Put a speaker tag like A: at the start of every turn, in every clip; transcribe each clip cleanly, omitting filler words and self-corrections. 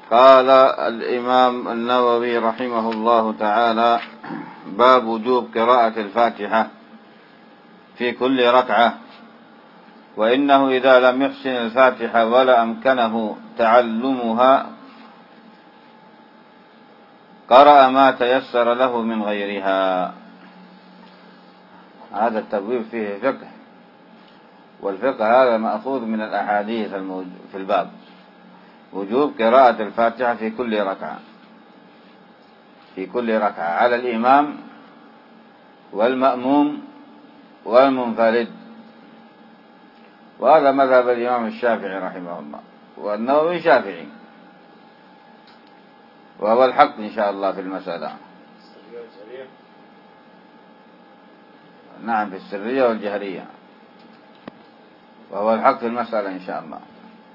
A: قال الإمام النووي رحمه الله تعالى: باب وجوب قراءة الفاتحة في كل ركعة، وإنه إذا لم يحسن الفاتحة ولا أمكنه تعلمها قرأ ما تيسر له من غيرها. هذا التبويب فيه فقه، والفقه هذا مأخوذ من الأحاديث في الباب. وجوب قراءة الفاتحة في كل ركعة، في كل ركعة، على الإمام والمأموم والمنفرد. وهذا مذهب الإمام الشافعي رحمه الله، والنووي شافعي، وهو الحق إن شاء الله في المسألة. نعم، في السرية والجهرية، وهو الحق في المسألة إن شاء الله.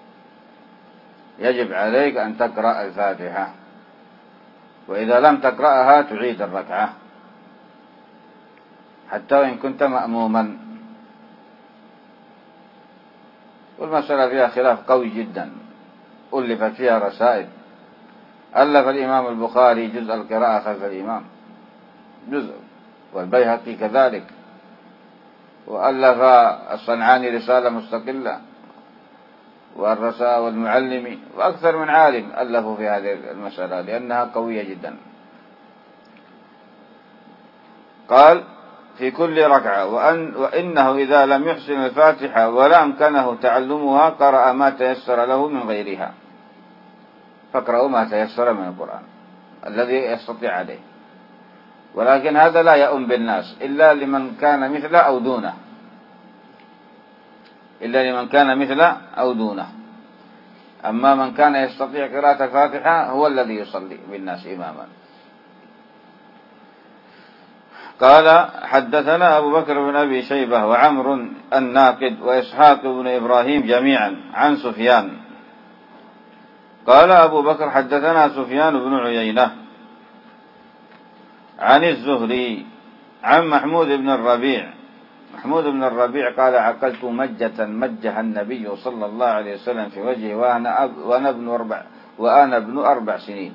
A: يجب عليك أن تقرأ الفاتحة، وإذا لم تقرأها تعيد الركعة حتى وإن كنت مأموما. والمسألة فيها خلاف قوي جدا، ألفت فيها رسائل. ألف الإمام البخاري جزء القراءة خلف الإمام، جزء، والبيهقي كذلك، وألف الصنعاني رسالة مستقلة، والرسائل والمعلمي، وأكثر من عالم ألفوا في هذه المسألة لأنها قوية جدا. قال: في كل ركعة، وإنه إذا لم يحسن الفاتحة ولا أمكنه تعلمها قرأ ما تيسر له من غيرها. فاقرأوا ما تيسر من القرآن الذي يستطيع عليه، ولكن هذا لا يؤم بالناس إلا لمن كان مثله أو دونه، إلا لمن كان مثله أو دونه. أما من كان يستطيع قراءة الفاتحة هو الذي يصلي بالناس إماما. قال: حدثنا أبو بكر بن أبي شيبة وعمر الناقد وإسحاق بن إبراهيم جميعا عن سفيان. قال أبو بكر: حدثنا سفيان بن عيينة عن الزهري عن محمود بن الربيع. محمود بن الربيع قال: عقلت مجة مجها النبي صلى الله عليه وسلم في وجهه وأنا ابن 4 سنين.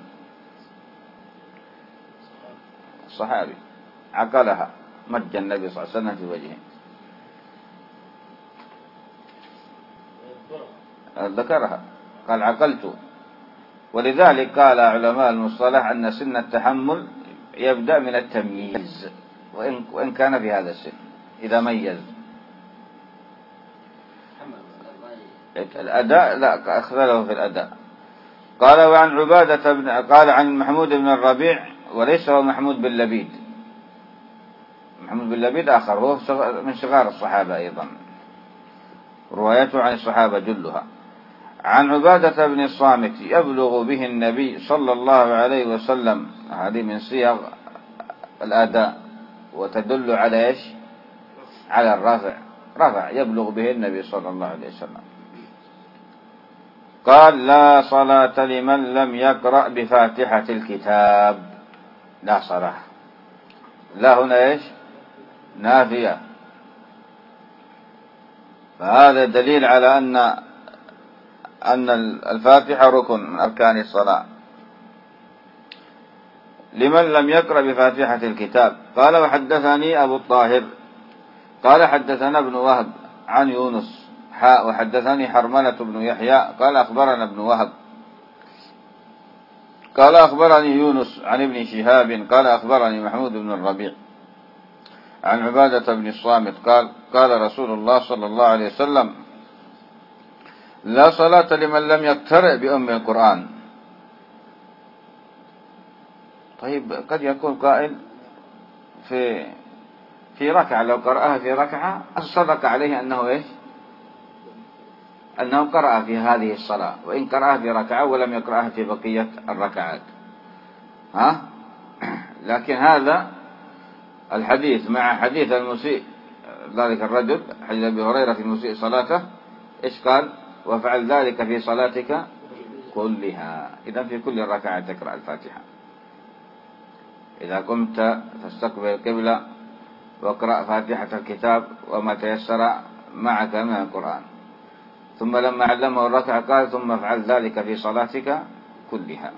A: الصحابي عقلها، مج النبي صلى الله عليه وسلم في وجهه، ذكرها، قال: عقلت. ولذلك قال علماء المصطلح أن سن التحمل يبدأ من التمييز، وإن كان في هذا السن إذا ميز. الأداء لا أخذله في الأداء. قال: وعن عبادة قال عن محمود بن الربيع، وليس هو محمود بن لبيد، محمود بن لبيد آخر، هو من صغار الصحابة أيضا، روايته عن الصحابة جلها. عن عبادة بن الصامت يبلغ به النبي صلى الله عليه وسلم. هذه من صيغ الأداء، وتدل على إيش؟ على رفع يبلغ به النبي صلى الله عليه وسلم. قال: لا صلاة لمن لم يقرأ بفاتحة الكتاب. لا صلاة، لا هنا إيش؟ نافية. فهذا دليل على أن الفاتحة ركن من أركان الصلاة لمن لم يقرأ بفاتحة الكتاب. قال: وحدثني أبو الطاهر قال: حدثنا ابن وهب عن يونس وحدثني حرملة بن يحيى قال: أخبرنا ابن وهب قال: أخبرني يونس عن ابن شهاب قال: أخبرني محمود بن الربيع عن عبادة بن الصامت قال: قال رسول الله صلى الله عليه وسلم: لا صلاة لمن لم يقترئ بأم القرآن. طيب، قد يكون قائل في ركعة، لو قرأها في ركعة صدق عليه أنه إيش؟ أنه قرأ في هذه الصلاة، وإن قرأها في ركعة ولم يقرأها في بقية الركعات. لكن هذا الحديث مع حديث المسيء، ذلك الرجل، حديث أبي هريرة في مسيء صلاته، إيش قال؟ وفعل ذلك في صلاتك كلها. إذا في كل ركعة تقرأ الفاتحة. إذا قمت فاستقبل القبلة واقرأ فاتحة الكتاب وما تيسر معك من القرآن. ثم لما علمه الركعة قال: ثم افعل ذلك في صلاتك كلها.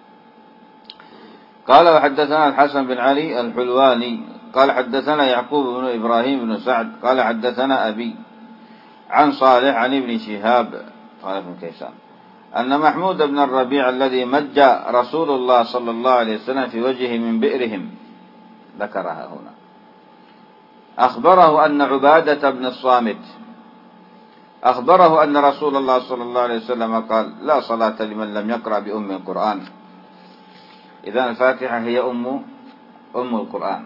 A: قال وحدثنا الحسن بن علي الحلواني قال حدثنا يعقوب بن إبراهيم بن سعد قال حدثنا أبي عن صالح عن ابن شهاب قال بن كيسان أن محمود بن الربيع الذي مج رسول الله صلى الله عليه وسلم في وجهه من بئرهم ذكرها هنا أخبره أن عبادة بن الصامت أخبره أن رسول الله صلى الله عليه وسلم قال لا صلاة لمن لم يقرأ بأم القرآن. إذن الفاتحة هي أم القرآن،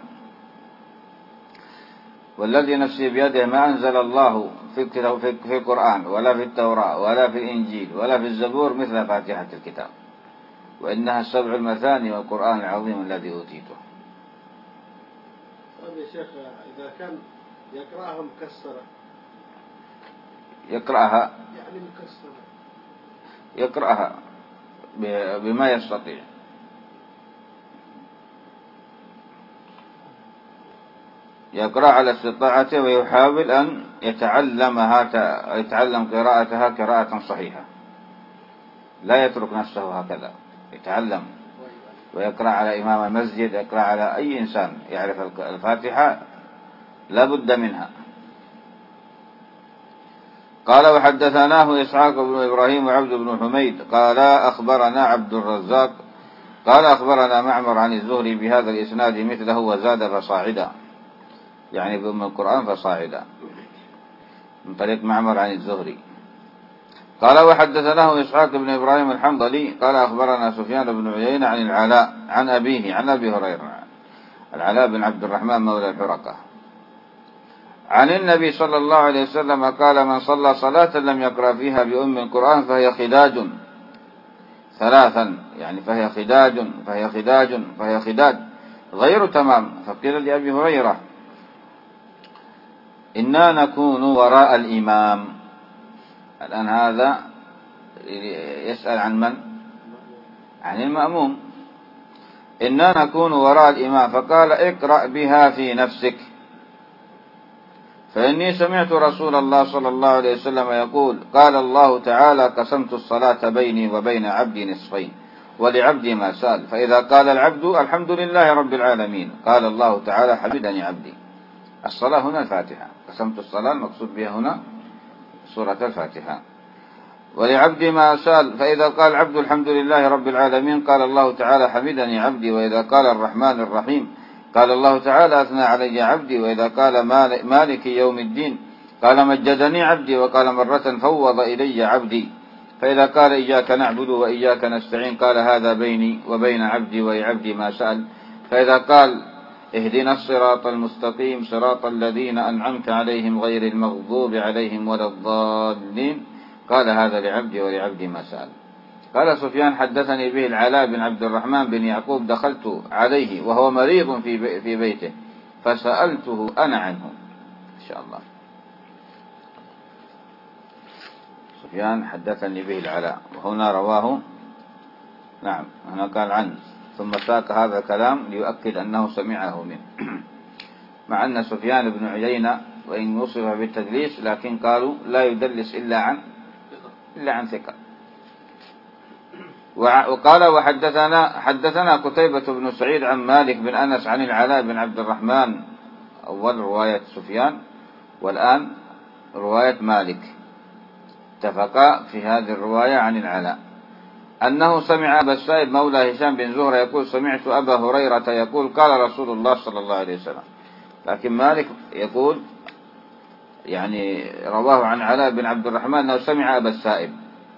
A: والذي نفسي بيده ما أنزل الله في القرآن ولا في التوراة ولا في الإنجيل ولا في الزبور مثل فاتحة الكتاب، وإنها السبع المثاني والقرآن العظيم الذي أوتيته.
B: طيب يا شيخ، إذا كان يقرأها مكسرة
A: يقرأها
B: يعني مكسرة
A: يقرأها بما يستطيع. يقرأ على استطاعته ويحاول أن يتعلم قراءتها قراءة صحيحة، لا يترك نفسه هكذا، يتعلم ويقرأ على إمام المسجد، يقرأ على أي إنسان يعرف الفاتحة لا بد منها. قال وحدثناه إسحاق بن إبراهيم وعبد بن حميد قال أخبرنا عبد الرزاق قال أخبرنا معمر عن الزهري بهذا الإسناد مثله وزاد فصاعدا، يعني بأم القرآن فصاعدا، من طريق معمر عن الزهري. قال وحدثناه إسحاق بن إبراهيم الحنظلي قال أخبرنا سفيان بن عيينة عن العلاء عن أبيه عن أبي هريرة العلاء بن عبد الرحمن مولى الحرقة عن النبي صلى الله عليه وسلم قال من صلى صلاة لم يقرأ فيها بأم القرآن فهي خداج ثلاثا، يعني فهي خداج غير تمام. فقيل لأبي هريرة إنا نكون وراء الإمام. الآن هذا يسأل عن من؟ عن المأموم. إنا نكون وراء الإمام فقال اقرأ بها في نفسك، فإني سمعت رسول الله صلى الله عليه وسلم يقول قال الله تعالى قسمت الصلاة بيني وبين عبدي نصفين ولعبدي ما سأل، فإذا قال العبد الحمد لله رب العالمين قال الله تعالى حمدني عبدي. الصلاة هنا الفاتحة، قسمت الصلاة المقصود بها هنا سورة الفاتحة. ولعبدي ما سأل، فإذا قال العبد الحمد لله رب العالمين قال الله تعالى حمدني عبدي، وإذا قال الرحمن الرحيم قال الله تعالى أثنى علي عبدي، وإذا قال مالك يوم الدين قال مجدني عبدي، وقال مرة فوض إلي عبدي، فإذا قال إياك نعبد وإياك نستعين قال هذا بيني وبين عبدي ولعبدي ما سأل، فإذا قال اهدنا الصراط المستقيم صراط الذين أنعمت عليهم غير المغضوب عليهم ولا الضالين قال هذا لعبدي ولعبدي ما سأل. قال سفيان حدثني به العلاء بن عبد الرحمن بن يعقوب دخلت عليه وهو مريض في بيته فسألته أنا عنه. إن شاء الله. سفيان حدثني به العلاء، وهنا رواه نعم هنا قال عنه، ثم ساق هذا الكلام ليؤكد أنه سمعه منه، مع أن سفيان بن عيينة وإن وصف بالتدليس لكن قالوا لا يدلس إلا عن ثقة. وقال حدثنا قتيبة بن سعيد عن مالك بن أنس عن العلاء بن عبد الرحمن، أول رواية سفيان والآن رواية مالك، اتفقا في هذه الرواية عن العلاء أنه سمع أبا السائب مولى هشام بن زهرة يقول سمعت أبا هريرة يقول قال رسول الله صلى الله عليه وسلم، لكن مالك يقول يعني رواه عن علاء بن عبد الرحمن أنه سمع أبا السائب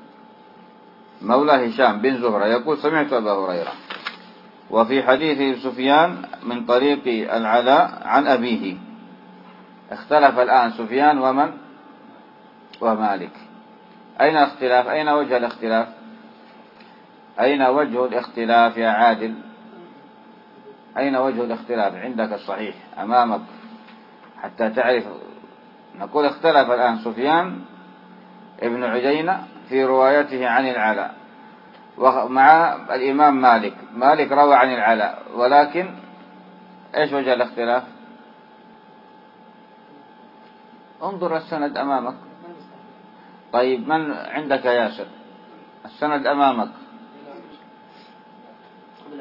A: مولى هشام بن زهرة يقول سمعت أبا هريرة. وفي حديث سفيان من طريق العلاء عن أبيه. اختلف الآن سفيان ومالك. أين اختلاف؟ أين وجه الاختلاف؟ أين وجه الاختلاف يا عادل؟ أين وجه الاختلاف عندك الصحيح أمامك حتى تعرف؟ نقول اختلف الآن سفيان ابن عيينة في روايته عن العلاء ومع الإمام مالك روى عن العلاء، ولكن إيش وجه الاختلاف؟ انظر السند أمامك. طيب من عندك يا ياسر؟ السند أمامك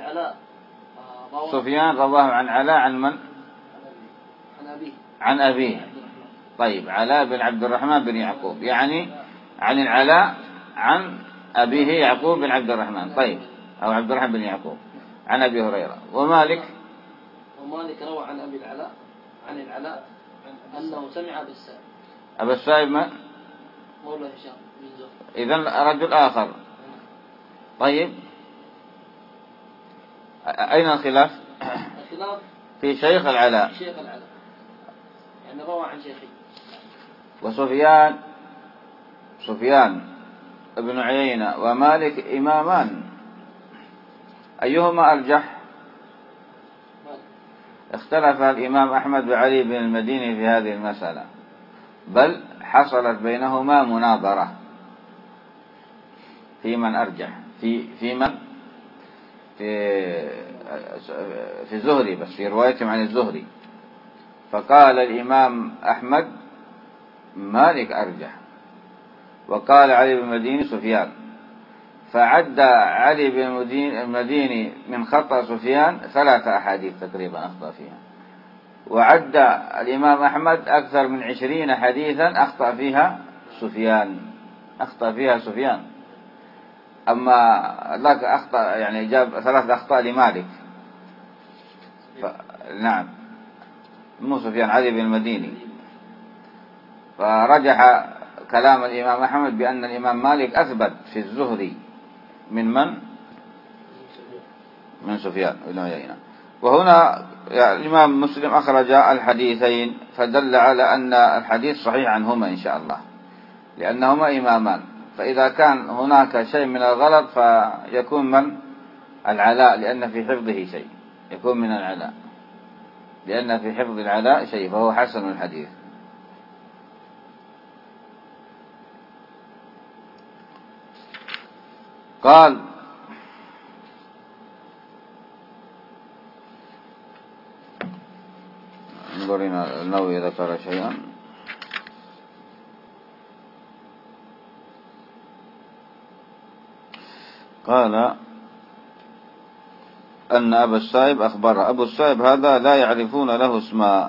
C: العلاء
A: سفيان رواه عن علاء عن من؟
C: عن أبيه.
A: عن أبيه. طيب، علاء بن عبد الرحمن بن يعقوب، يعني عن العلاء عن أبيه يعقوب بن عبد الرحمن. طيب، أو عبد الرحمن بن يعقوب عن أبي هريرة. ومالك
C: روى عن أبي العلاء عن العلاء أنه سمع أبا السائب.
A: أبا السائب من؟
C: مولى هشام بن زهر.
A: إذن رجل آخر. طيب، أين الخلاف؟
C: الخلاف
A: في شيخ العلاء.
C: شيخ العلاء يعني روى عن شيخي.
A: سفيان ابن عيينة ومالك إمامان، أيهما أرجح؟ اختلف الإمام أحمد وعلي بن المديني في هذه المسألة، بل حصلت بينهما مناظرة في من أرجح، في من في الزهري، بس في روايتهم عن الزهري. فقال الإمام أحمد مالك أرجح، وقال علي بن المديني سفيان. فعد علي بن المديني من خطأ سفيان 3 أحاديث تقريبا أخطأ فيها، وعد الإمام أحمد أكثر من 20 حديثا أخطأ فيها سفيان. أما لك أخطأ، يعني جاب 3 أخطاء لمالك. نعم، مو سفيان، علي بن المديني. فرجح كلام الإمام أحمد بأن الإمام مالك أثبت في الزهري من سفيان بن عيينة. وهنا يعني الإمام مسلم أخرج الحديثين، فدل على أن الحديث صحيح عنهما إن شاء الله، لأنهما إمامان. فإذا كان هناك شيء من الغلط فيكون من العلاء، لأن في حفظه شيء، يكون من العلاء، لأن في حفظ العلاء شيء، فهو حسن الحديث. قال انظرنا النووي ذكر شيئا. قال أن أبا السائب أخبره. أبو السائب هذا لا يعرفون له اسما.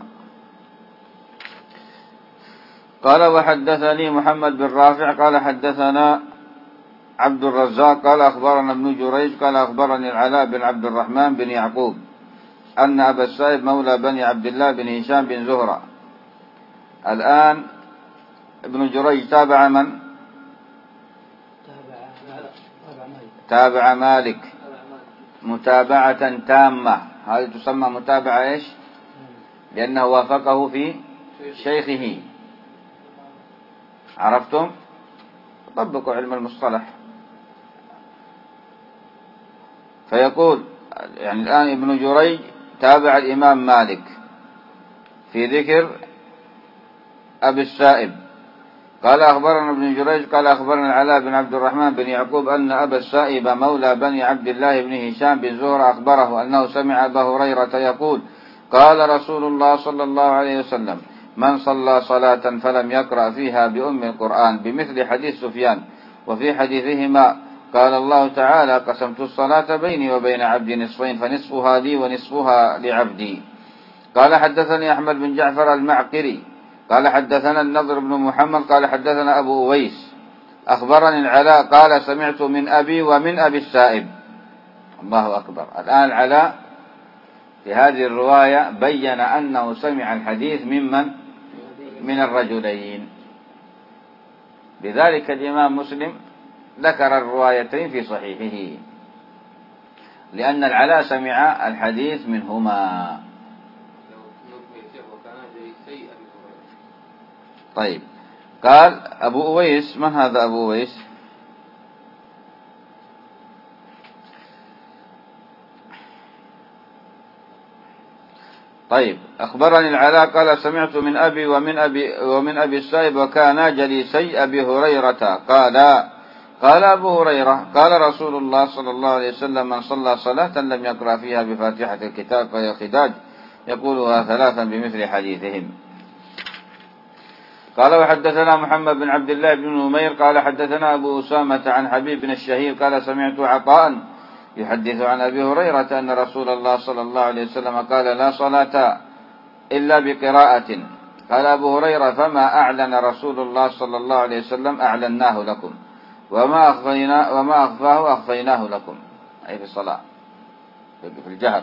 A: قال وحدثني محمد بن رافع قال حدثنا عبد الرزاق قال أخبرنا ابن جريج قال أخبرني العلاء بن عبد الرحمن بن يعقوب أن أبا السائب مولى بني عبد الله بن هشام بن زهرة. الآن ابن جريج تابع من؟ تابع مالك متابعة تامة. هذه تسمى متابعة إيش؟ لأنه وافقه في شيخه. عرفتم؟ طبقوا علم المصطلح. فيقول يعني الآن ابن جريج تابع الإمام مالك في ذكر أبي السائب. قال أخبرنا ابن جريج قال أخبرنا العلاء بن عبد الرحمن بن يعقوب أن أبا السائب مولى بني عبد الله بن هشام بن زهرة أخبره أنه سمع أبا هريرة يقول قال رسول الله صلى الله عليه وسلم من صلى صلاة فلم يقرأ فيها بأم القرآن بمثل حديث سفيان. وفي حديثهما قال الله تعالى قسمت الصلاة بيني وبين عبدي نصفين فنصفها لي ونصفها لعبدي. قال حدثني أحمد بن جعفر المعقري قال حدثنا النضر بن محمد قال حدثنا أبو أويس أخبرني العلاء قال سمعت من أبي ومن أبي السائب. الله أكبر. الآن العلاء في هذه الرواية بين أنه سمع الحديث من الرجلين. لذلك الإمام مسلم ذكر الروايتين في صحيحه، لأن العلاء سمع الحديث منهما. طيب، قال أبو أويس. من هذا أبو أويس؟ طيب، أخبرني العلاء قال سمعت من أبي ومن أبي السائب وكانا جليسي أبي هريرة قال أبو هريرة قال رسول الله صلى الله عليه وسلم من صلى صلاة لم يقرأ فيها بفاتحة الكتاب فهي خداج يقولها 3 بمثل حديثهم. قال وحدثنا محمد بن عبد الله بن نمير قال حدثنا أبو أسامة عن حبيب بن الشهير قال سمعت عطاء يحدث عن أبي هريرة أن رسول الله صلى الله عليه وسلم قال لا صلاة إلا بقراءة. قال أبو هريرة فما أعلن رسول الله صلى الله عليه وسلم أعلناه لكم وما أخفاه أخفيناه لكم، أي في الصلاة في الجهر.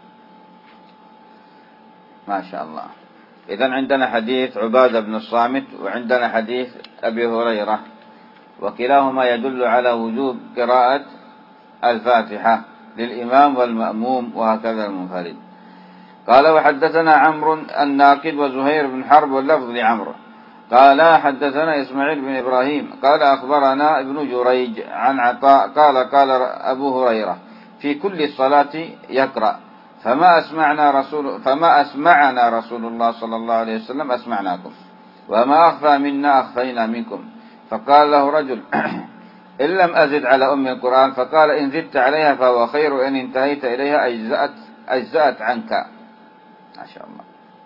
A: ما شاء الله. إذن عندنا حديث عبادة بن الصامت وعندنا حديث أبي هريرة، وكلاهما يدل على وجوب قراءة الفاتحة للإمام والمأموم وهكذا المنفرد. قال وحدثنا عمرو الناقد وزهير بن حرب واللفظ لعمرو قال حدثنا إسماعيل بن إبراهيم قال أخبرنا ابن جريج عن عطاء قال أبو هريرة في كل الصلاة يقرأ فما أسمعنا رسول الله صلى الله عليه وسلم أسمعناكم وما أخفى منا أخفينا منكم. فقال له رجل إن لم أزد على أم القرآن، فقال إن زدت عليها فهو خير وإن انتهيت إليها أجزأت عنك. ما شاء الله.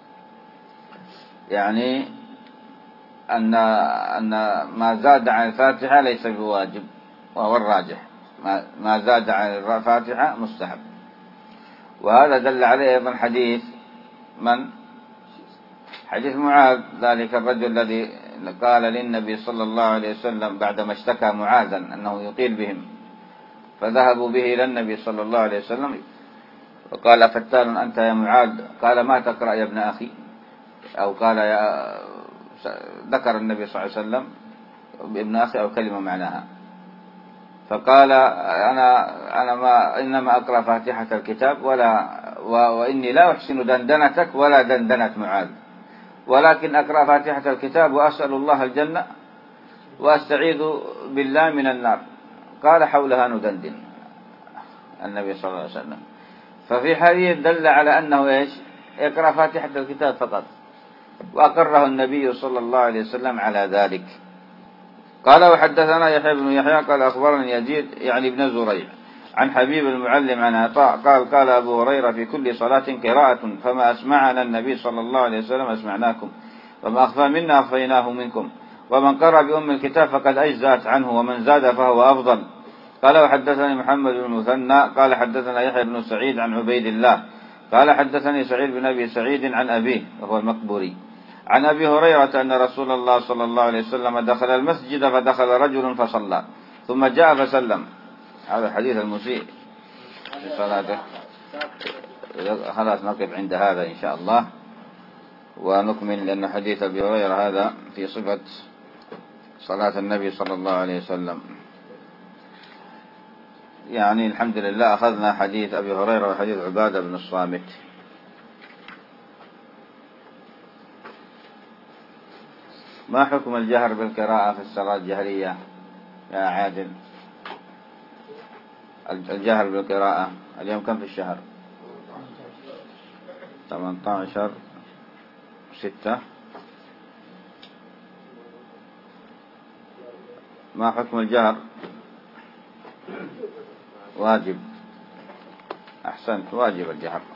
A: يعني أن ما زاد عن الفاتحة ليس بواجب، وهو الراجح، ما زاد عن الفاتحة مستحب. وهذا دل عليه أيضا حديث حديث معاذ، ذلك الرجل الذي قال للنبي صلى الله عليه وسلم بعدما اشتكى معاذا أنه يطيل بهم، فذهبوا به إلى النبي صلى الله عليه وسلم وقال فتان أنت يا معاذ؟ قال ما تقرأ يا ابن أخي؟ أو قال ذكر النبي صلى الله عليه وسلم ابن أخي أو كلمة معناها، فقال أنا إنما أقرأ فاتحة الكتاب وإني لا أحسن دندنتك ولا دندنة معاذ، ولكن أقرأ فاتحة الكتاب وأسأل الله الجنة وأستعيذ بالله من النار. قال حولها ندندن النبي صلى الله عليه وسلم. ففي حديث دل على أنه إيش؟ اقرأ فاتحة الكتاب فقط، وأقره النبي صلى الله عليه وسلم على ذلك. قال وحدثنا يحيى بن يحيى قال أخبرني يزيد يعني ابن زريع عن حبيب المعلم عن عطاء قال أبو هريرة في كل صلاة قراءة فما أسمعنا النبي صلى الله عليه وسلم أسمعناكم وما أخفى منا أخفيناه منكم ومن قرأ بأم الكتاب فقد أجزأت عنه ومن زاد فهو أفضل. قال وحدثني محمد بن المثنى قال حدثنا يحيى بن سعيد عن عبيد الله قال حدثني سعيد بن أبي سعيد عن أبيه وهو المقبوري عن أبي هريرة أن رسول الله صلى الله عليه وسلم دخل المسجد فدخل رجل فصلى ثم جاء فسلم. هذا حديث المسيء في صلاته. خلاص نقف عند هذا إن شاء الله ونكمل، لأن حديث أبي هريرة هذا في صفة صلاة النبي صلى الله عليه وسلم. يعني الحمد لله أخذنا حديث أبي هريرة وحديث عبادة بن الصامت. ما حكم الجهر بالقراءة في الصلاة الجهرية يا عادل؟ الجهر بالقراءة اليوم كم في الشهر؟ 18/6. ما حكم الجهر؟ واجب. أحسنت، واجب الجهر.